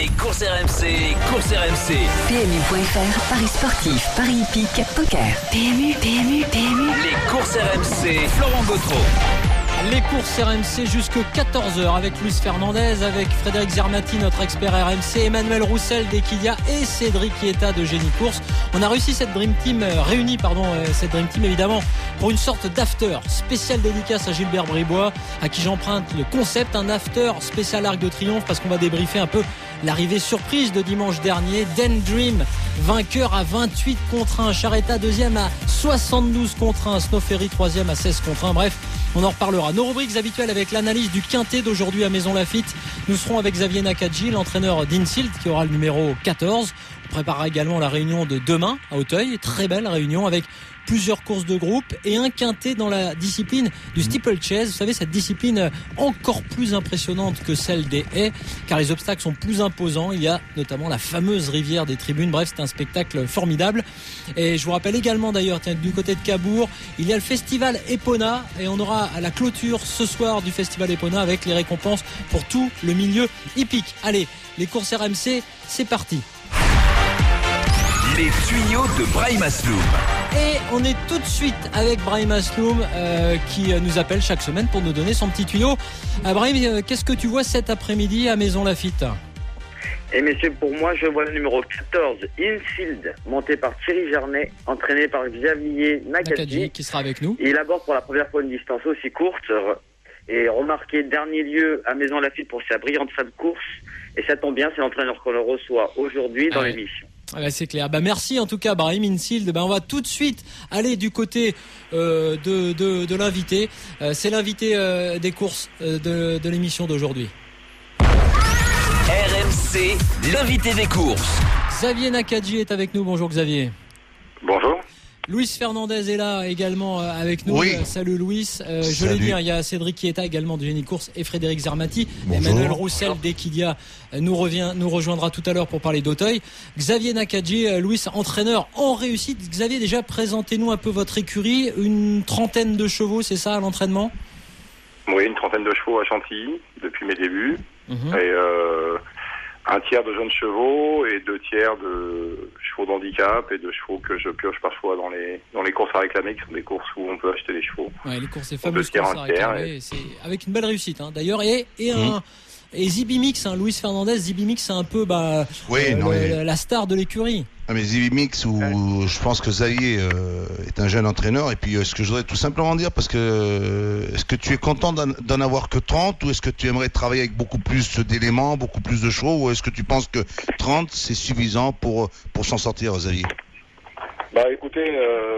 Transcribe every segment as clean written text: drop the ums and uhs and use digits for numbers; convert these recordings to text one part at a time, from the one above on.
Les courses RMC, courses RMC. PMU.fr, paris sportif, paris hippique, poker. PMU. Les courses RMC, Florent Gautreau. Les courses RMC jusqu'à 14h avec Luis Fernandez, avec Frédéric Zermati, notre expert RMC, Emmanuel Roussel d'Equidia et Cédric Ieta de Génie Course. On a réussi cette Dream Team, cette Dream Team évidemment pour une sorte d'after spécial dédicace à Gilbert Bribois, à qui j'emprunte le concept, un after spécial Arc de Triomphe, parce qu'on va débriefer un peu l'arrivée surprise de dimanche dernier. Den Dream, vainqueur à 28 contre 1, Charetta deuxième à 72 contre 1, Snow Ferry troisième à 16 contre 1. Bref, on en reparlera. Nos rubriques habituelles avec l'analyse du quintet d'aujourd'hui à Maison Lafitte. Nous serons avec Xavier Nakadji, l'entraîneur d'Insilt, qui aura le numéro 14. On préparera également la réunion de demain à Auteuil. Très belle réunion avec plusieurs courses de groupe et un quintet dans la discipline du steeplechase. Vous savez, cette discipline encore plus impressionnante que celle des haies, car les obstacles sont plus imposants. Il y a notamment la fameuse rivière des tribunes. Bref, c'est un spectacle formidable. Et je vous rappelle également d'ailleurs, du côté de Cabourg, il y a le festival Epona, et on aura à la clôture ce soir du festival Epona avec les récompenses pour tout le milieu hippique. Allez, les courses RMC, c'est parti. Les tuyaux de Brahim Asloum. Et on est tout de suite avec Brahim Asloum qui nous appelle chaque semaine pour nous donner son petit tuyau. Brahim, qu'est-ce que tu vois cet après-midi à Maison Lafitte ? Et messieurs, pour moi, je vois le numéro 14, Infield, monté par Thierry Jarnet, entraîné par Xavier Nakadji, qui sera avec nous. Il aborde pour la première fois une distance aussi courte et remarqué dernier lieu à Maison Lafitte pour sa brillante fin de course. Et ça tombe bien, c'est l'entraîneur qu'on le reçoit aujourd'hui dans l'émission. C'est clair. Merci en tout cas, Brahim Insild. On va tout de suite aller du côté de l'invité. C'est l'invité des courses de l'émission d'aujourd'hui. RMC, l'invité des courses. Xavier Nakadji est avec nous. Bonjour Xavier. Bonjour. Luis Fernandez est là également avec nous. Oui. Salut Luis. Je l'ai dit, il y a Cédric Ieta également de Génie Course et Frédéric Zermati. Bonjour. Emmanuel Roussel d'Equidia nous rejoindra tout à l'heure pour parler d'Auteuil. Xavier Nakadji, Luis, entraîneur en réussite. Xavier, déjà présentez-nous un peu votre écurie. Une trentaine de chevaux, c'est ça à l'entraînement ? Oui, une trentaine de chevaux à Chantilly depuis mes débuts. Et un tiers de jeunes chevaux et 2 tiers de chevaux d'handicap et de chevaux que je pioche parfois dans les courses à réclamer, qui sont des courses où on peut acheter des chevaux. Ouais, les courses, c'est fameuses courses à réclamer. C'est avec une belle réussite, d'ailleurs. Et Zibimix, Luis Fernandez, Zibimix, c'est un peu la star de l'écurie. Mais Zibimix, je pense que Xavier est un jeune entraîneur. Et puis, ce que je voudrais tout simplement dire, parce que est-ce que tu es content d'en avoir que 30, ou est-ce que tu aimerais travailler avec beaucoup plus d'éléments, beaucoup plus de chevaux, ou est-ce que tu penses que 30 c'est suffisant pour s'en sortir, Xavier ? Écoutez,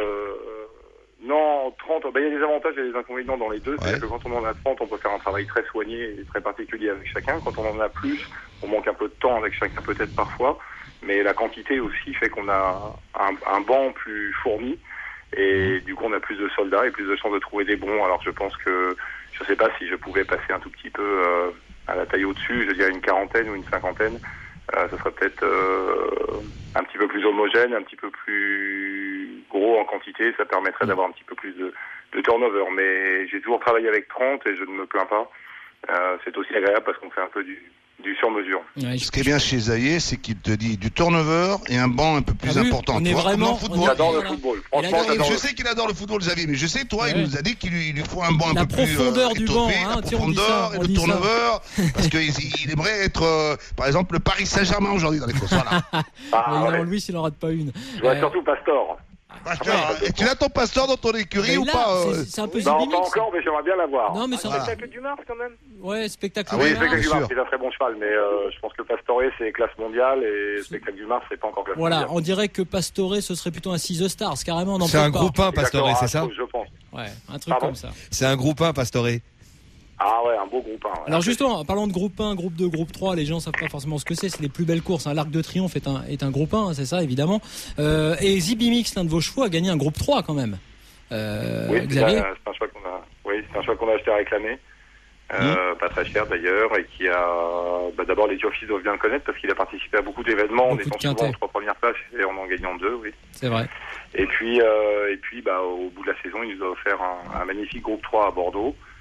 non, 30, il y a des avantages et des inconvénients dans les deux. C'est-à-dire que quand on en a 30, on peut faire un travail très soigné et très particulier avec chacun. Quand on en a plus, on manque un peu de temps avec chacun peut-être parfois. Mais la quantité aussi fait qu'on a un banc plus fourni. Et du coup, on a plus de soldats et plus de chances de trouver des bons. Alors je pense que, je ne sais pas si je pouvais passer un tout petit peu à la taille au-dessus, je dirais une quarantaine ou une cinquantaine. Ce serait peut-être un petit peu plus homogène, un petit peu plus gros en quantité. Ça permettrait d'avoir un petit peu plus de turnover. Mais j'ai toujours travaillé avec 30 et je ne me plains pas. C'est aussi agréable parce qu'on fait un peu du sur-mesure. Ouais, ce qui est bien chez Xavier, c'est qu'il te dit du turnover et un banc un peu plus important. On est vraiment. Il adore le football. Franchement, je sais qu'il adore le football, Xavier, mais je sais, toi, il nous a dit qu'il lui faut un banc un peu plus profondeur du banc, la profondeur et le turnover, parce qu'il aimerait être, par exemple, le Paris Saint-Germain aujourd'hui dans les courses. Voilà. Lui, il n'en rate pas une. Je vois surtout Pastor. Et tu as ton Pasteur dans ton écurie ou pas C'est un peu Zibimix. Non, pas encore, mais j'aimerais bien l'avoir. Non, mais c'est spectacle du Mars quand même. Ouais, spectacle du Mars. Oui, spectacle du Mars, c'est un très bon cheval, mais je pense que Pastoré c'est classe mondiale et spectacle du Mars c'est pas encore classe mondiale. On dirait que Pastoré ce serait plutôt un 6 Stars, carrément. C'est un groupe 1 Pastoré, c'est ça ? Je pense. Ouais, un truc comme ça. C'est un groupe 1 Pastoré. Ah ouais, un beau groupe 1. Ouais. Alors justement, en parlant de groupe 1, groupe 2, groupe 3, les gens savent pas forcément ce que c'est les plus belles courses. L'Arc de Triomphe est un groupe 1, c'est ça évidemment. Et Zibimix, l'un de vos chevaux, a gagné un groupe 3 quand même. Oui, Xavier. C'est un choix qu'on a acheté à réclamer. Pas très cher d'ailleurs, et qui a d'abord les Turfis doivent bien le connaître parce qu'il a participé à beaucoup d'événements, on étant souvent aux 3 premières places et en gagnant 2, oui. C'est vrai. Et puis au bout de la saison, il nous a offert un magnifique groupe 3 à Bordeaux.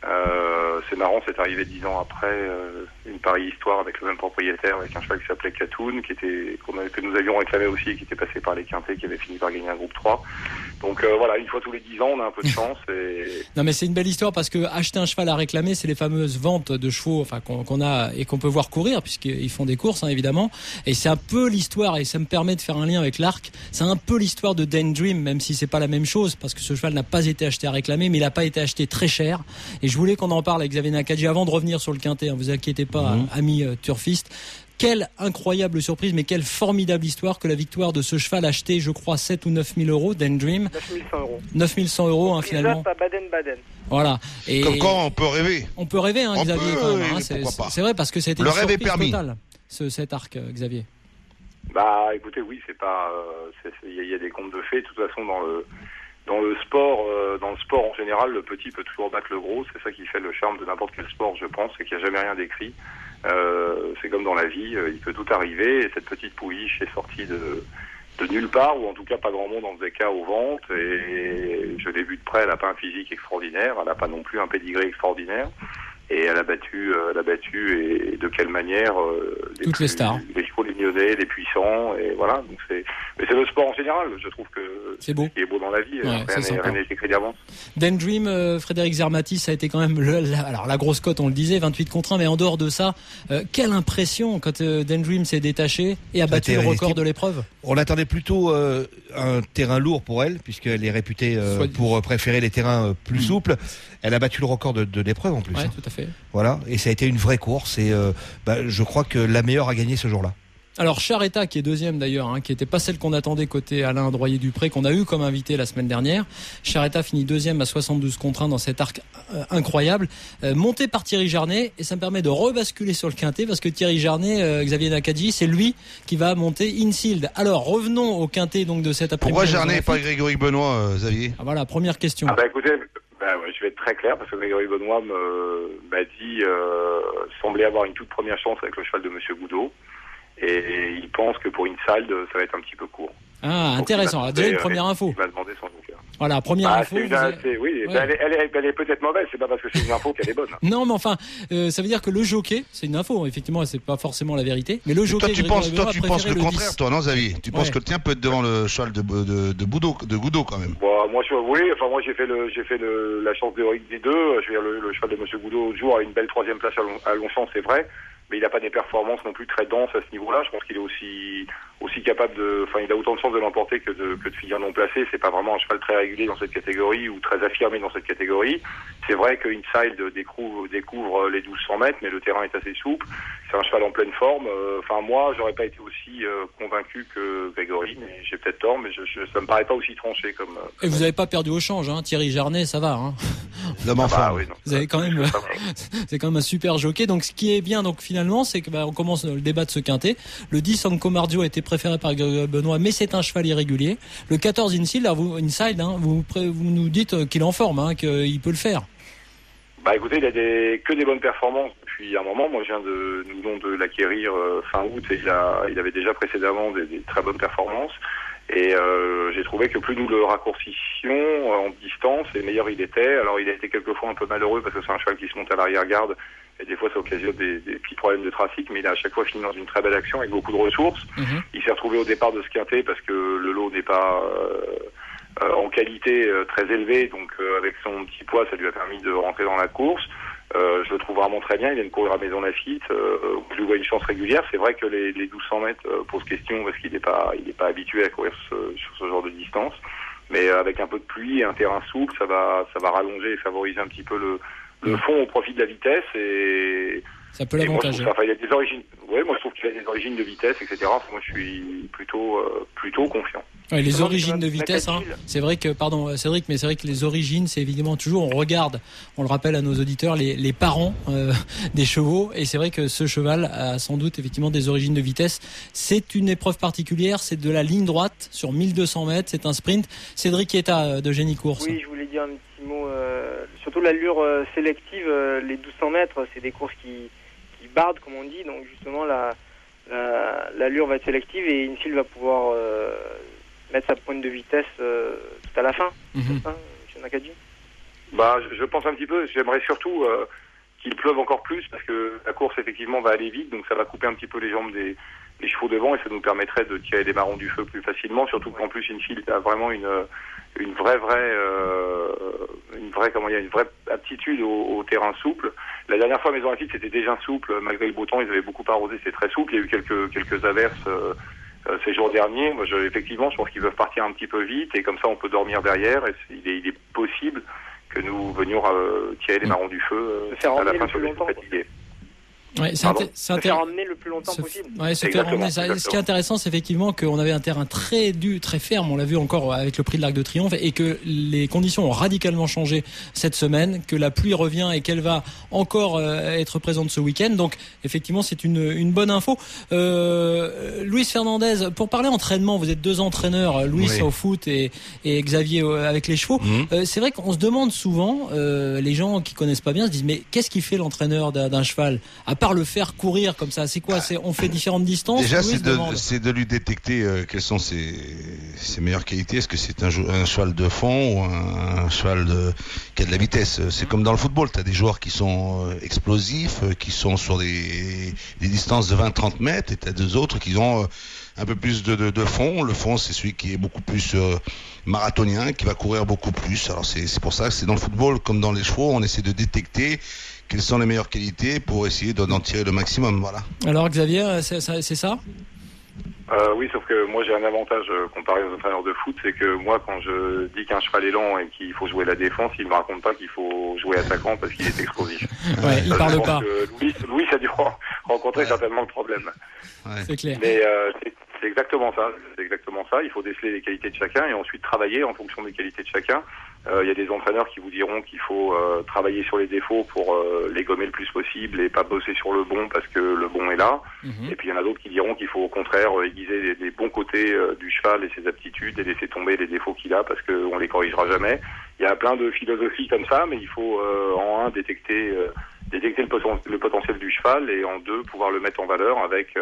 C'est marrant, c'est arrivé 10 ans après une pareille histoire avec le même propriétaire, avec un cheval qui s'appelait Catoun, que nous avions réclamé aussi et qui était passé par les Quintés, qui avait fini par gagner un groupe 3. Donc voilà, une fois tous les 10 ans, on a un peu de chance. Non mais c'est une belle histoire parce que acheter un cheval à réclamer, c'est les fameuses ventes de chevaux qu'on a et qu'on peut voir courir puisqu'ils font des courses évidemment. Et c'est un peu l'histoire, et ça me permet de faire un lien avec l'Arc, c'est un peu l'histoire de Daydream, même si c'est pas la même chose parce que ce cheval n'a pas été acheté à réclamer, mais il n'a pas été acheté très cher. Et je voulais qu'on en parle avec Xavier Nakaji avant de revenir sur le Quintet, vous inquiétez pas, amis turfistes. Quelle incroyable surprise, mais quelle formidable histoire que la victoire de ce cheval acheté, je crois, 7 ou 9 000 euros, Daydream. 9 100 euros, finalement. À Baden-Baden. Voilà. Et comme quoi, on peut rêver. On peut rêver, Xavier. C'est vrai, parce que ça a été une surprise totale, cet Arc, Xavier. Bah, écoutez, oui, c'est pas, il y a des contes de fées. De toute façon, dans le sport en général, le petit peut toujours battre le gros. C'est ça qui fait le charme de n'importe quel sport, je pense, c'est qu'il n'y a jamais rien d'écrit. C'est comme dans la vie, il peut tout arriver. Et cette petite pouliche est sortie de nulle part, ou en tout cas pas grand monde en faisait cas aux ventes. Et je l'ai vu de près, elle n'a pas un physique extraordinaire, elle n'a pas non plus un pédigré extraordinaire. Et elle a battu, et de quelle manière toutes les stars, les chevaux, les lyonnais, les puissants, et voilà. Donc mais c'est le sport en général. Je trouve que c'est beau. Ce qui est beau dans la vie. Rien n'est écrit d'avance. Daydream, Frédéric Zermatis, ça a été quand même alors la grosse cote, on le disait, 28 contre 1, mais en dehors de ça, quelle impression quand Daydream s'est détaché et a battu le record de l'épreuve. On attendait plutôt un terrain lourd pour elle, puisqu'elle est réputée pour préférer les terrains plus souples. Elle a battu le record de l'épreuve en plus. Ouais, tout à fait. Voilà, et ça a été une vraie course. Et je crois que la meilleure a gagné ce jour-là. Alors Charetta, qui est deuxième d'ailleurs, qui n'était pas celle qu'on attendait côté Alain Droyer-Dupré, qu'on a eu comme invité la semaine dernière. Charetta finit deuxième à 72 contre 1 dans cet arc incroyable, monté par Thierry Jarnet, et ça me permet de rebasculer sur le Quintet parce que Thierry Jarnet, Xavier Nakaji, c'est lui qui va monter Infield. Alors revenons au Quintet donc de cet après-midi. Pourquoi Jarnet et pas Grégory Benoît, Xavier? Voilà, première question. Écoutez, je vais être très clair parce que Grégory Benoît m'a dit semblait avoir une toute première chance avec le cheval de Monsieur Goudot. Et il pense que pour Inside, ça va être un petit peu court. Ah, donc intéressant. Déjà une première info. Il m'a demandé son joker. Voilà, première info. Oui, ouais. Elle est peut-être mauvaise, c'est pas parce que c'est une info qu'elle est bonne. Non, mais enfin, ça veut dire que le jockey, c'est une info, effectivement, c'est pas forcément la vérité. Mais le jockey. Toi, tu penses le contraire, toi, non, Xavier? Tu penses que le tien peut être devant le cheval de Goudot, quand même? Bon, moi, j'ai fait la chance théorique des deux. Je veux dire, le cheval de Monsieur Goudot, l'autre jour, a une belle troisième place à Longchamp, c'est vrai. Mais il n'a pas des performances non plus très denses à ce niveau-là. Je pense qu'il est aussi capable il a autant de chances de l'emporter que de finir non placé. C'est pas vraiment un cheval très régulier dans cette catégorie ou très affirmé dans cette catégorie. C'est vrai que Inside découvre les 1200 mètres, mais le terrain est assez souple. C'est un cheval en pleine forme. Moi, j'aurais pas été aussi convaincu que Grégory, mais j'ai peut-être tort, mais ça me paraît pas aussi tranché comme. Et vous n'avez pas perdu au change, Thierry Jarnet, ça va. Oui, vous avez quand même, c'est quand même un super jockey. Donc, ce qui est bien, finalement, c'est que on commence le débat de ce Quintet. Le 10 Anco Mardio a été préféré par Grégory Benoît, mais c'est un cheval irrégulier. Le 14 Inside, vous nous dites qu'il est en forme, qu'il peut le faire. Écoutez, il a que des bonnes performances depuis un moment. Moi, je viens de l'acquérir fin août et il avait déjà précédemment des très bonnes performances. Et j'ai trouvé que plus nous le raccourcissions en distance, et meilleur il était. Alors, il a été quelquefois un peu malheureux parce que c'est un cheval qui se monte à l'arrière-garde. Et des fois, ça occasionne des petits problèmes de trafic, mais il a à chaque fois fini dans une très belle action avec beaucoup de ressources. Il s'est retrouvé au départ de ce Quintet parce que le lot n'est pas en qualité très élevée, donc avec son petit poids, ça lui a permis de rentrer dans la course. Je le trouve vraiment très bien. Il vient de courir à Maison Lafitte. Je lui vois une chance régulière. C'est vrai que les 1200 mètres posent question parce qu'il n'est pas habitué à courir sur ce genre de distance. Mais avec un peu de pluie et un terrain souple, ça va rallonger et favoriser un petit peu le fond au profit de la vitesse. Et ça peut l'avantager. Il a des origines. Oui, moi je trouve qu'il a des origines de vitesse, etc. Moi je suis plutôt confiant. Ouais, les origines de vitesse, c'est vrai que, pardon Cédric, mais c'est vrai que les origines, c'est évidemment toujours, on regarde, on le rappelle à nos auditeurs, les parents des chevaux, et c'est vrai que ce cheval a sans doute effectivement des origines de vitesse. C'est une épreuve particulière, c'est de la ligne droite sur 1200 mètres, c'est un sprint. Cédric Etta de Génie Course. Oui, je voulais dire un petit mot, surtout l'allure sélective, les 1200 mètres, c'est des courses qui bardent, comme on dit, donc justement l'allure va être sélective et Infield va pouvoir mettre sa pointe de vitesse tout à la fin. C'est ça, M. Nakaji? Je pense un petit peu. J'aimerais surtout qu'il pleuve encore plus parce que la course effectivement va aller vite, donc ça va couper un petit peu les jambes des chevaux devant et ça nous permettrait de tirer des marrons du feu plus facilement. Surtout qu'en plus Infield a vraiment une vraie aptitude au terrain souple. La dernière fois Maison Lafitte c'était déjà souple malgré le beau temps, ils avaient beaucoup arrosé, c'est très souple. Il y a eu quelques averses ces jours derniers. Moi, effectivement, je pense qu'ils peuvent partir un petit peu vite et comme ça on peut dormir derrière. Et il est possible que nous venions tirer les marrons du feu à la fin sur les fatigués. Ouais, se faire emmener le plus longtemps possible. Ouais, se faire emmener. Ce qui est intéressant, c'est effectivement qu'on avait un terrain très dur, très ferme. On l'a vu encore avec le prix de l'Arc de Triomphe et que les conditions ont radicalement changé cette semaine, que la pluie revient et qu'elle va encore être présente ce week-end. Donc, effectivement, c'est une bonne info. Luis Fernandez, pour parler entraînement, vous êtes 2 entraîneurs, Luis au foot et Xavier avec les chevaux. C'est vrai qu'on se demande souvent, les gens qui connaissent pas bien se disent, mais qu'est-ce qui fait l'entraîneur d'un cheval? À part le faire courir comme ça, c'est quoi? On fait différentes distances? Déjà, c'est de lui détecter quelles sont ses meilleures qualités. Est-ce que c'est un cheval de fond ou un cheval qui a de la vitesse? C'est comme dans le football, tu as des joueurs qui sont explosifs, qui sont sur des distances de 20-30 mètres, et tu as deux autres qui ont un peu plus de fond. Le fond, c'est celui qui est beaucoup plus marathonien, qui va courir beaucoup plus. Alors c'est pour ça que c'est dans le football comme dans les chevaux, on essaie de détecter quelles sont les meilleures qualités pour essayer d'en tirer le maximum, voilà. Alors Xavier, c'est ça? Oui, sauf que moi j'ai un avantage comparé aux entraîneurs de foot, c'est que moi quand je dis qu'un cheval est lent et qu'il faut jouer la défense, il me raconte pas qu'il faut jouer attaquant parce qu'il est explosif. Il parle pas. Louis a dû rencontrer certainement le problème. C'est clair. Mais c'est exactement ça. Il faut déceler les qualités de chacun et ensuite travailler en fonction des qualités de chacun. Il y a des entraîneurs qui vous diront qu'il faut travailler sur les défauts pour les gommer le plus possible et pas bosser sur le bon parce que le bon est là. Et puis il y en a d'autres qui diront qu'il faut au contraire aiguiser les bons côtés du cheval et ses aptitudes et laisser tomber les défauts qu'il a parce qu'on les corrigera jamais. Il y a plein de philosophies comme ça, mais il faut en un détecter le potentiel du cheval et en deux pouvoir le mettre en valeur avec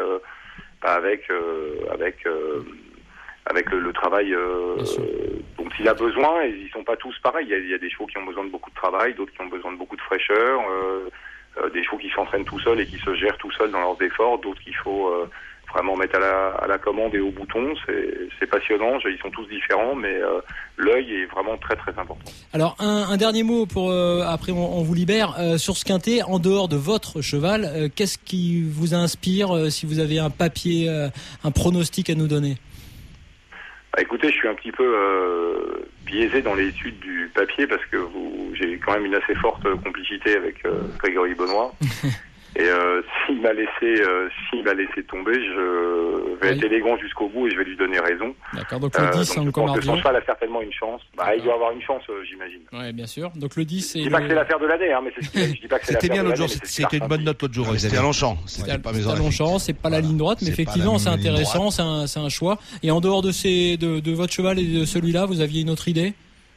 le travail dont il a besoin. Et ils sont pas tous pareils. Il y a des chevaux qui ont besoin de beaucoup de travail, d'autres qui ont besoin de beaucoup de fraîcheur, des chevaux qui s'entraînent tout seuls et qui se gèrent tout seuls dans leurs efforts, d'autres qu'il faut vraiment mettre à la commande et au bouton. C'est passionnant, ils sont tous différents, mais l'œil est vraiment très très important. Alors un dernier mot pour après on vous libère sur ce quintet, en dehors de votre cheval, qu'est-ce qui vous inspire, si vous avez un papier, un pronostic à nous donner? Écoutez, je suis un petit peu biaisé dans l'étude du papier parce que j'ai quand même une assez forte complicité avec Grégory Benoît. Et s'il m'a laissé tomber, je vais être élégant jusqu'au bout et je vais lui donner raison. D'accord, donc le 10, donc je pense que son cheval a certainement une chance. Il doit avoir une chance, j'imagine. Oui, bien sûr. Donc le 10, je dis pas que c'est l'affaire de l'année, mais je dis pas que c'est c'était l'affaire bien de l'autre jour, c'était une bonne note l'autre jour. C'était à Longchamp. C'était pas Maison Lafitte. Longchamp, c'est pas la ligne droite, mais effectivement, c'est intéressant, c'est un choix. Et en dehors de votre cheval et de celui-là, vous aviez une autre idée?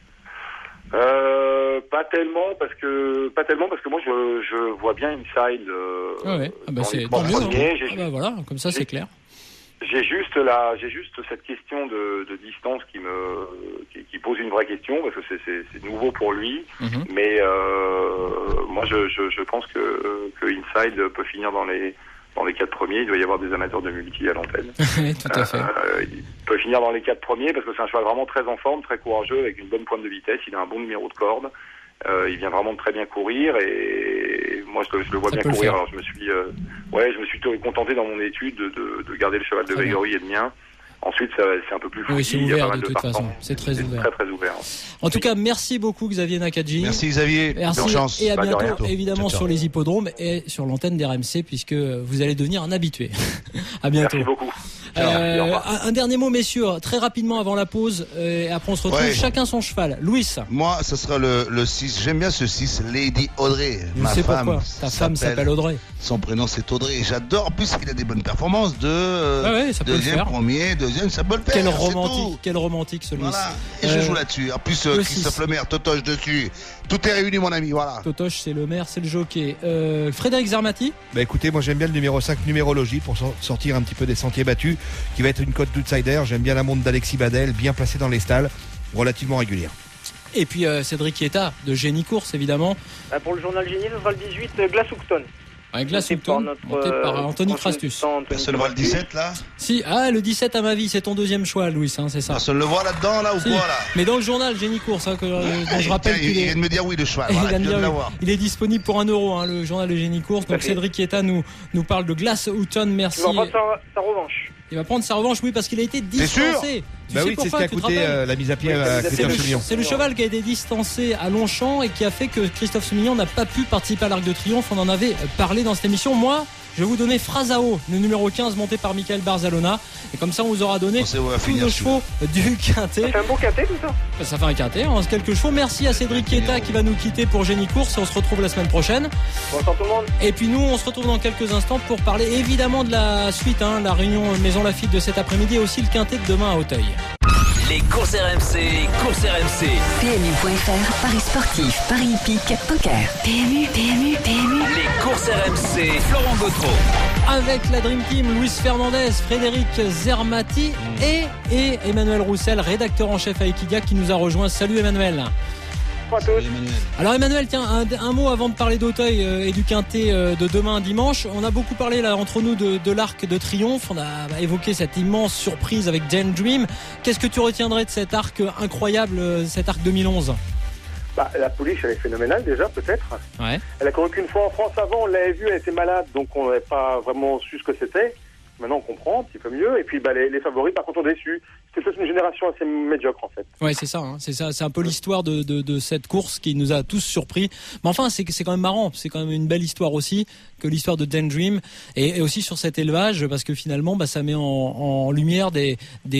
Pas tellement parce que moi je vois bien Inside c'est tant mieux. Voilà, comme ça c'est clair. J'ai juste cette question de distance qui pose une vraie question parce que c'est nouveau pour lui. Mais moi je pense que Inside peut finir dans les 4 premiers. Il doit y avoir des amateurs de multi à l'antenne. Tout à fait. Il peut finir dans les 4 premiers parce que c'est un cheval vraiment très en forme, très courageux, avec une bonne pointe de vitesse. Il a un bon numéro de corde. Il vient vraiment de très bien courir et moi je le vois bien courir. Alors je me suis contenté dans mon étude de garder le cheval de Grégory et le mien. Ensuite, c'est un peu plus fou. Oui, c'est ouvert de toute façon. C'est très ouvert. Très, très ouvert. En tout cas, merci beaucoup Xavier Nakadji. Merci Xavier. Merci. Bonne chance. Et à bientôt, évidemment, sur les hippodromes et sur l'antenne d'RMC, puisque vous allez devenir un habitué. À bientôt. Merci beaucoup. Un dernier mot, messieurs, très rapidement avant la pause. Et après, on se retrouve chacun son cheval. Louis. Moi, ce sera le 6. J'aime bien ce 6, Lady Audrey. Je sais pourquoi. Ta femme s'appelle Audrey. Son prénom, c'est Audrey. J'adore. En plus, il a des bonnes performances. Deuxième, premier, deuxième, ça peut le faire. Quel romantique celui-ci. Voilà. Et je joue là-dessus. En plus, Christophe Lemaire, Totoche dessus. Tout est réuni, mon ami. Voilà. Totoche, c'est le maire, c'est le jockey. Frédéric Zermati. Écoutez, moi j'aime bien le numéro 5, Numérologie, pour sortir un petit peu des sentiers battus, qui va être une cote d'outsider. J'aime bien la montre d'Alexis Badel, bien placée dans les stalles, relativement régulière. Et puis Cédric Chietta de Génie Course, évidemment. Pour le journal Génie, ce sera le 18, Glass Hookton. Avec Glass Hookton, monté par Anthony Frastus. Personne ne voit le 17 là? Si, le 17 à ma vie, c'est ton deuxième choix, Louis, c'est ça. Personne le voit là-dedans, là, ou quoi, là? Mais dans le journal Génie Course, dont je rappelle qu'il vient de me dire oui, le cheval. Il est disponible pour 1 €, le journal de Génie Course. Donc Cédric Chietta nous parle de Glass Hookton, merci. Il va prendre sa revanche. Il va prendre sa revanche, oui, parce qu'il a été distancé. Bah oui, c'est ce qui a coûté la mise à pied à Christophe Soumillon. C'est le cheval qui a été distancé à Longchamp et qui a fait que Christophe Soumillon n'a pas pu participer à l'Arc de Triomphe. On en avait parlé dans cette émission. Moi, je vais vous donner Frasao, le numéro 15 monté par Michael Barzalona. Et comme ça, on vous aura donné tous nos chevaux du quintet. Ça fait un beau quintet, tout ça? Ça fait un quintet, en quelques chevaux. Merci à Cédric Chietta qui va nous quitter pour Génie Course. On se retrouve la semaine prochaine. Bonsoir tout le monde. Et puis nous, on se retrouve dans quelques instants pour parler évidemment de la suite, la réunion Maison Lafitte de cet après-midi et aussi le quintet de demain à Auteuil. Les courses RMC, PMU.fr, Paris sportif, Paris hippique, poker. PMU. les courses RMC, Florent Gautreau. Avec la Dream Team, Luis Fernandez, Frédéric Zermati et Emmanuel Roussel, rédacteur en chef à Equidia, qui nous a rejoint. Salut Emmanuel. Bonjour à tous. Alors Emmanuel, tiens, un mot avant de parler d'Auteuil et du quintet de demain dimanche. On a beaucoup parlé là entre nous de l'Arc de Triomphe. On a évoqué cette immense surprise avec Daydream. Qu'est-ce que tu retiendrais de cet arc incroyable, cet arc 2011? La pouliche, elle est phénoménale déjà, peut-être. Ouais. Elle a couru qu'une fois en France avant, on l'avait vue, elle était malade, donc on n'avait pas vraiment su ce que c'était. Maintenant, on comprend un petit peu mieux. Et puis, les favoris, par contre, ont déçu. C'est toute une génération assez médiocre, en fait. Ouais, c'est ça. C'est ça. C'est un peu l'histoire de cette course qui nous a tous surpris. Mais enfin, c'est quand même marrant. C'est quand même une belle histoire aussi que l'histoire de Daydream et aussi sur cet élevage, parce que finalement, ça met en lumière des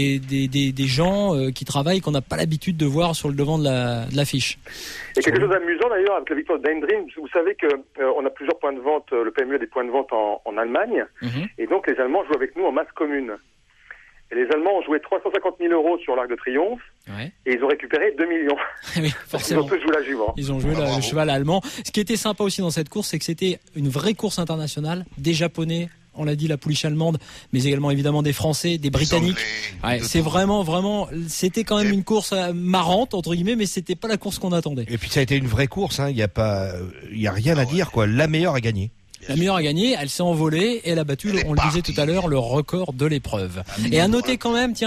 gens qui travaillent qu'on n'a pas l'habitude de voir sur le devant de l'affiche. Et quelque chose d'amusant d'ailleurs avec la victoire de Daydream, vous savez que on a plusieurs points de vente. Le PMU a des points de vente en Allemagne, et donc les Allemands jouent avec nous en masse commune. Et les Allemands ont joué 350 000 € sur l'Arc de Triomphe, et ils ont récupéré 2 millions. Oui, forcément. Ils ont tous joué la jument. Ils ont joué le cheval allemand. Ce qui était sympa aussi dans cette course, c'est que c'était une vraie course internationale, des Japonais. On l'a dit, la pouliche allemande, mais également évidemment des Français, des Britanniques. C'est vraiment, c'était quand même une course marrante entre guillemets, mais c'était pas la course qu'on attendait. Et puis ça a été une vraie course. Il y a rien à dire quoi. La meilleure a gagné. La meilleure a gagné, elle s'est envolée et elle a battu, on le disait tout à l'heure, le record de l'épreuve. Et à noter quand même,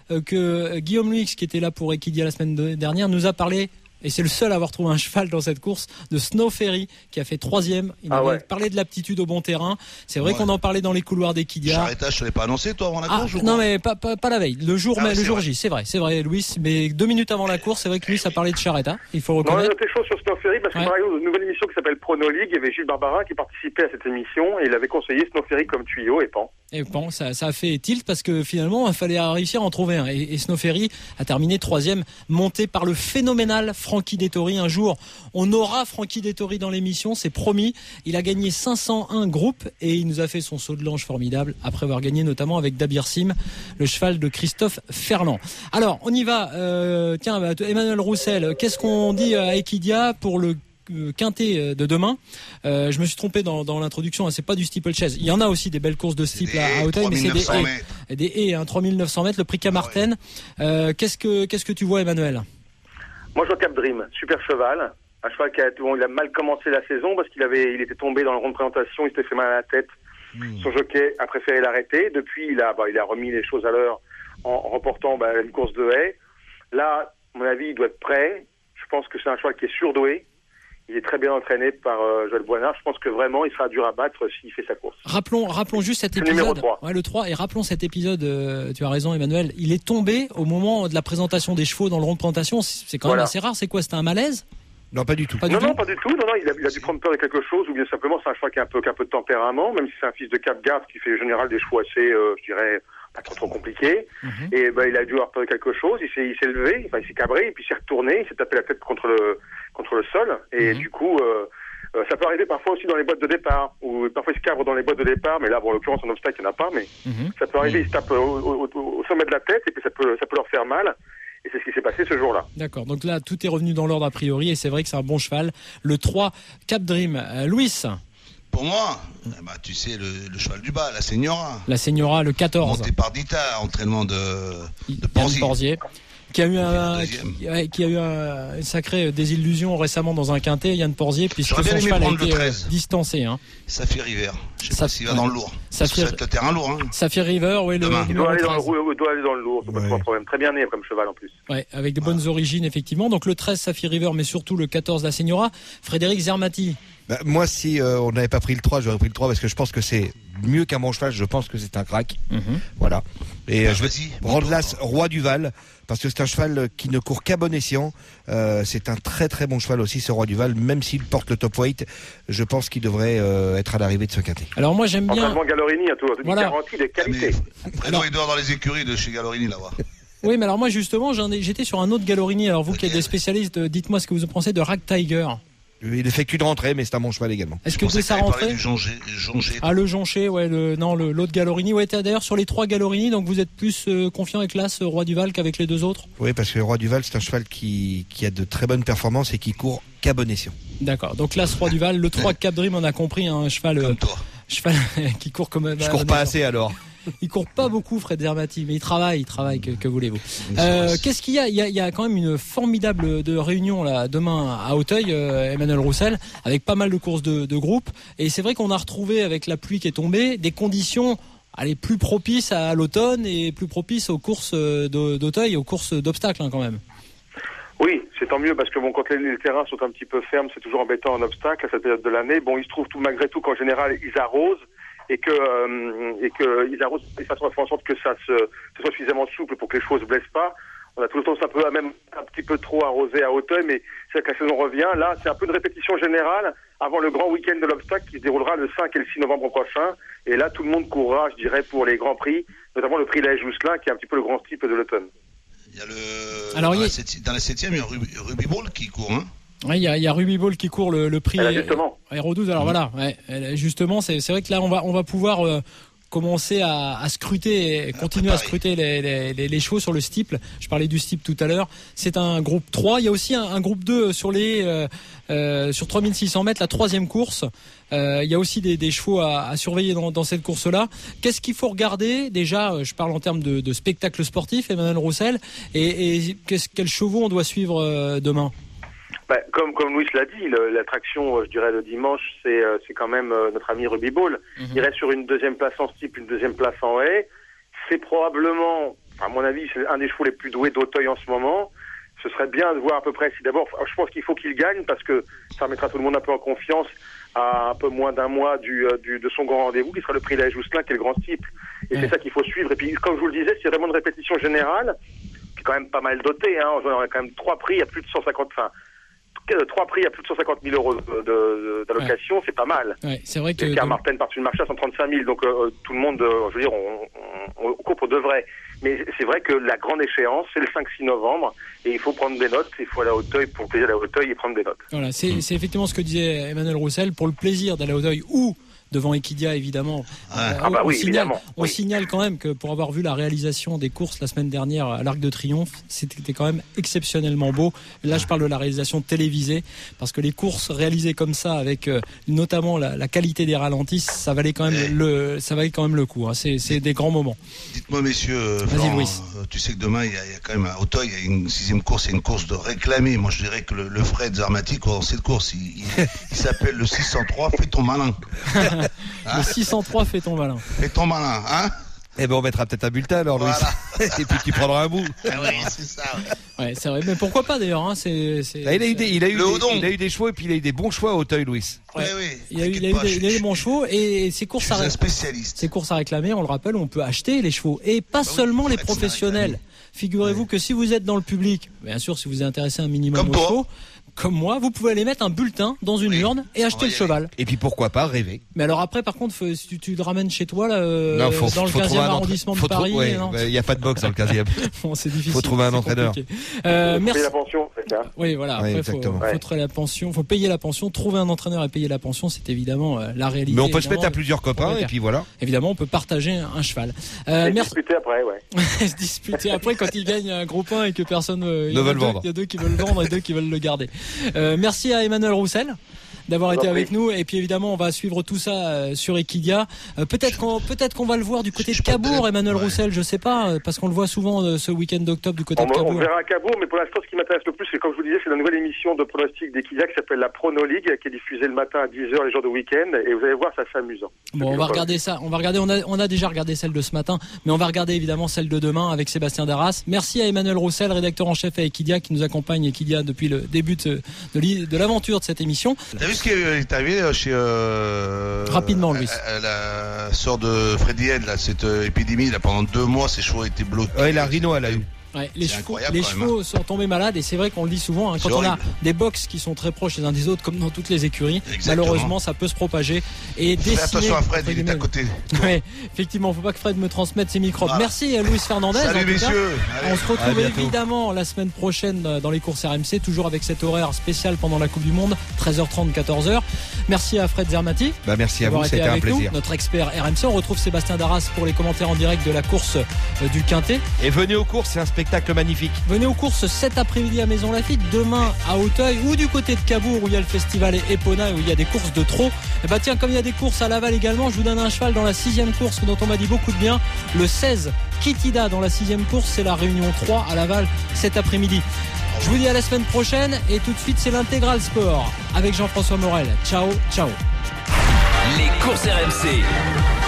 que Guillaume Luix, qui était là pour Equidia la semaine dernière, nous a parlé. Et c'est le seul à avoir trouvé un cheval dans cette course, de Snow Ferry, qui a fait 3e. Il avait parlé de l'aptitude au bon terrain. C'est vrai qu'on en parlait dans les couloirs d'Equidia. Charretta, je ne l'ai pas annoncé, toi, avant la course? Non, mais pas la veille. Le jour J, c'est vrai, Louis. Mais 2 minutes avant la course, c'est vrai que Louis a parlé de Charretta. Il faut reconnaître. Non, on a noté chose sur Snow Ferry, parce que par exemple, une nouvelle émission qui s'appelle Prono League, il y avait Gilles Barbarin qui participait à cette émission, et il avait conseillé Snow Ferry comme tuyau et pan. Et bon, ça a fait tilt parce que finalement, il fallait réussir à en trouver un. Et Snow Ferry a terminé 3e, monté par le phénoménal Frankie Dettori. Un jour, on aura Frankie Dettori dans l'émission, c'est promis. Il a gagné 501 groupes et il nous a fait son saut de l'ange formidable après avoir gagné notamment avec Dabir Sim, le cheval de Christophe Ferland. Alors, on y va. Emmanuel Roussel, qu'est-ce qu'on dit à Equidia pour le quintet de demain? Je me suis trompé dans l'introduction, c'est pas du steeplechase. Il y en a aussi des belles courses de steeple à Auteuil, mais c'est des haies, 3900 mètres, le prix Camarten. Qu'est-ce que tu vois, Emmanuel? Moi, je vois Cap Dream, super cheval. Un cheval il a mal commencé la saison parce qu'il était tombé dans le rond de présentation, il s'était fait mal à la tête. Son jockey a préféré l'arrêter. Depuis, il a remis les choses à l'heure en remportant une course de haies. Là, à mon avis, il doit être prêt. Je pense que c'est un cheval qui est surdoué. Il est très bien entraîné par Joël Boinard. Je pense que vraiment, il sera dur à battre s'il fait sa course. Rappelons juste cet épisode. Numéro 3. Ouais, le 3. Et rappelons cet épisode, tu as raison, Emmanuel. Il est tombé au moment de la présentation des chevaux dans le rond de présentation. C'est quand même assez rare. C'est quoi? C'était un malaise? Non, pas du tout. Pas du tout. Non, il a dû prendre peur de quelque chose, ou bien simplement, c'est un cheval qui a un peu de tempérament, même si c'est un fils de Cap-Garde qui fait en général des chevaux assez, je dirais, pas trop compliqué. Et il a dû avoir peur de quelque chose. Il s'est levé, il s'est cabré, et puis il s'est retourné, il s'est tapé la tête contre le sol, et du coup, ça peut arriver parfois aussi dans les boîtes de départ, ou parfois il se cabre dans les boîtes de départ, mais là, en l'occurrence, en obstacle, il n'y en a pas, mais ça peut arriver, il se tape au sommet de la tête, et puis ça peut leur faire mal. Et c'est ce qui s'est passé ce jour-là. D'accord, donc là, tout est revenu dans l'ordre a priori, et c'est vrai que c'est un bon cheval. Le 3, Cap Dream. Louis? Pour moi, tu sais, le cheval du bas, la Señora. La Señora, le 14. Monté par Dita, entraînement de Porzier. qui a eu une sacrée désillusion récemment dans un quintet, Yann Porzier, puisque son cheval a été distancé. Hein. Saphir River, je sais pas s'il va dans le lourd. Ça va être le terrain lourd. Hein. Saphir River, oui. Il doit aller dans le lourd, c'est pas trop un problème. Très bien né comme cheval en plus. Ouais, avec de bonnes origines effectivement. Donc le 13 Saphir River, mais surtout le 14 La Señora. Frédéric Zermati. Moi, si on n'avait pas pris le 3, j'aurais pris le 3 parce que je pense que c'est mieux qu'un bon cheval. Je pense que c'est un crack. Voilà. Et je vais rendre l'as Roi du Val parce que c'est un cheval qui ne court qu'à bon escient. C'est un très très bon cheval aussi, ce Roi du Val. Même s'il porte le top weight, je pense qu'il devrait être à l'arrivée de ce quintet. Alors moi, j'aime bien. Entraînement Gallorini, une garantie de qualité. Alors il dort dans les écuries de chez Gallorini là-bas. Oui, mais alors moi justement, j'étais sur un autre Gallorini. Alors vous qui êtes des spécialistes, dites-moi ce que vous en pensez de Rag Tiger. Il effectue une rentrée, mais c'est un bon cheval également. Est-ce que dès sa rentrée le Jonché. Le Jonché, ouais, l'autre Gallorini. Ouais, d'ailleurs sur les 3 Gallorini, donc vous êtes plus confiant avec l'As Roi du Val qu'avec les 2 autres. Oui, parce que le Roi du Val, c'est un cheval qui a de très bonnes performances et qui court qu'à bon escient. D'accord. Donc l'As Roi du Val, le 3 Cap Dream, on a compris, un cheval qui court comme. Je cours pas assez alors. Il court pas beaucoup, Fred Zermati, mais il travaille, que voulez-vous. Qu'est-ce qu'il y a ? Il y a quand même une formidable de réunion là demain à Auteuil, Emmanuel Roussel, avec pas mal de courses de groupe. Et c'est vrai qu'on a retrouvé, avec la pluie qui est tombée, des conditions plus propices à l'automne et plus propices aux courses d'Auteuil, aux courses d'obstacles quand même. Oui, c'est tant mieux parce que quand les terrains sont un petit peu fermes, c'est toujours embêtant en obstacle à cette période de l'année. Bon, il se trouve malgré tout qu'en général ils arrosent. Et que ils arrosent de façon à faire en sorte que ça soit suffisamment souple pour que les chevaux se blessent pas. On a tout le temps même un petit peu trop arrosé à Auteuil, mais c'est que la saison revient. Là, c'est un peu une répétition générale avant le grand week-end de l'obstacle qui se déroulera le 5 et le 6 novembre prochain. Et là, tout le monde courra, je dirais, pour les grands prix, notamment le prix Laëge-Jousselin, qui est un petit peu le grand type de l'automne. Il y a dans la 7e, il y a Ruby Ball qui court, hein. Oui, il y a Ruby Ball qui court le prix Aéro 12. Alors voilà, justement, c'est vrai que là on va pouvoir commencer à scruter, continuer à scruter les chevaux sur le steeple. Je parlais du steeple tout à l'heure. C'est un groupe 3. Il y a aussi un groupe 2 sur 3600 mètres, la 3e course. Il y a aussi des chevaux à surveiller dans cette course-là. Qu'est-ce qu'il faut regarder ? Déjà, je parle en termes de spectacle sportif, Emmanuel Roussel. Et quels chevaux on doit suivre demain ? Comme Louis l'a dit, l'attraction, je dirais, le dimanche, c'est quand même notre ami Ruby Ball. Il reste sur une 2e place en steeple, une 2e place en haie. C'est probablement, à mon avis, c'est un des chevaux les plus doués d'Auteuil en ce moment. Ce serait bien de voir à peu près si d'abord, je pense qu'il faut qu'il gagne parce que ça mettra tout le monde un peu en confiance à un peu moins d'un mois de son grand rendez-vous qui sera le prix Laëge-Jousselin qui est le grand steeple. Et c'est ça qu'il faut suivre. Et puis, comme je vous le disais, c'est vraiment une répétition générale qui est quand même pas mal dotée, hein. On aurait quand même 3 prix à plus de 150, 3 prix à plus de 150 000 euros d'allocation, c'est pas mal. Ouais, c'est vrai que. Car Martin part une marche à 135 000, donc tout le monde, je veux dire, on court pour de vrai. Mais c'est vrai que la grande échéance, c'est le 5-6 novembre, et il faut prendre des notes, il faut aller à Auteuil pour le plaisir d'aller à Auteuil et prendre des notes. Voilà, c'est effectivement ce que disait Emmanuel Roussel, pour le plaisir d'aller à Auteuil ou devant Equidia évidemment. On signale quand même que pour avoir vu la réalisation des courses la semaine dernière à l'Arc de Triomphe, c'était quand même exceptionnellement beau. Là, je parle de la réalisation télévisée parce que les courses réalisées comme ça, avec notamment la qualité des ralentis, ça valait quand même le coup. Hein. C'est des grands moments. Dites-moi, messieurs, Florent, tu sais que demain il y a quand même à Auteuil, il y a une 6e course, il y a une course de réclamée. Moi, je dirais que le Fred Zermati, dans cette course, il s'appelle le 603. Fais ton malin. Le 603, fais ton malin. Fais ton malin, hein? Eh ben, on mettra peut-être un bulletin alors, Louis. Et puis tu prendras un bout. Ah oui, c'est ça. Ouais, c'est vrai. Mais pourquoi pas d'ailleurs, hein? Il a eu des chevaux et puis il a eu des bons choix à Auteuil, Louis. Ouais. Il a eu des bons chevaux et ces courses à réclamer, on le rappelle, on peut acheter les chevaux et pas seulement les professionnels. Figurez-vous que si vous êtes dans le public, bien sûr, si vous êtes intéressé un minimum aux chevaux, comme moi, vous pouvez aller mettre un bulletin dans une urne et acheter le cheval. Et puis pourquoi pas rêver. Mais alors après, par contre, si tu le ramènes chez toi là, dans le 15e arrondissement de Paris, il n'y a pas de boxe dans le 15e. Bon, c'est difficile. Faut trouver un entraîneur. Merci. La pension, c'est ça. Oui, voilà. Après, faut payer la pension. Trouver un entraîneur et payer la pension, c'est évidemment la réalité. Mais on peut se mettre à plusieurs copains et puis voilà. Évidemment, on peut partager un cheval. Disputer après, se disputer après quand il gagne un groupe 1 et que personne ne veut le vendre. Il y a 2 qui veulent le vendre et 2 qui veulent le garder. Merci à Emmanuel Roussel. d'avoir été avec nous. Et puis évidemment, on va suivre tout ça sur Equidia. Peut-être qu'on va le voir du côté de Cabourg, Emmanuel Roussel, je sais pas, parce qu'on le voit souvent ce week-end d'octobre du côté de Cabourg. On verra à Cabourg, mais pour l'instant, ce qui m'intéresse le plus, c'est comme je vous disais, c'est la nouvelle émission de pronostic d'Equidia qui s'appelle la Prono League, qui est diffusée le matin à 10h les jours de week-end. Et vous allez voir, ça c'est amusant. Bon, on va regarder ça. On a déjà regardé celle de ce matin, mais on va regarder évidemment celle de demain avec Sébastien Darras. Merci à Emmanuel Roussel, rédacteur en chef à Equidia, qui nous accompagne Equidia depuis le début de l'aventure de cette émission. T'as vu ce qui est arrivé chez rapidement, Louis, la sœur de Freddy Head, là, cette épidémie là, pendant 2 mois, ses chevaux étaient bloqués. Ouais, la rhino, elle a eu. Ouais, les chevaux sont tombés malades et c'est vrai qu'on le dit souvent, hein, quand on a des box qui sont très proches les uns des autres comme dans toutes les écuries. Exactement. Malheureusement ça peut se propager et décimer. Attention à Fred, il est à côté. Ouais, effectivement, faut pas que Fred me transmette ses microbes. Voilà. Merci à Luis Fernandez. Salut messieurs. On se retrouve évidemment la semaine prochaine dans les courses RMC, toujours avec cet horaire spécial pendant la Coupe du Monde, 13h30, 14h. Merci à Fred Zermati. Merci à vous, c'était un plaisir. Notre expert RMC. On retrouve Sébastien Darras pour les commentaires en direct de la course du Quintet. Et venez aux courses, c'est un spectacle magnifique. Venez aux courses cet après-midi à Maison Lafitte, demain à Auteuil ou du côté de Cabourg où il y a le festival Epona où il y a des courses de trot. Et bah tiens, comme il y a des courses à Laval également, je vous donne un cheval dans la 6e course dont on m'a dit beaucoup de bien. Le 16 Kitida dans la 6e course, c'est la réunion 3 à Laval cet après-midi. Je vous dis à la semaine prochaine et tout de suite c'est l'Intégral Sport avec Jean-François Morel. Ciao, ciao. Les courses RMC.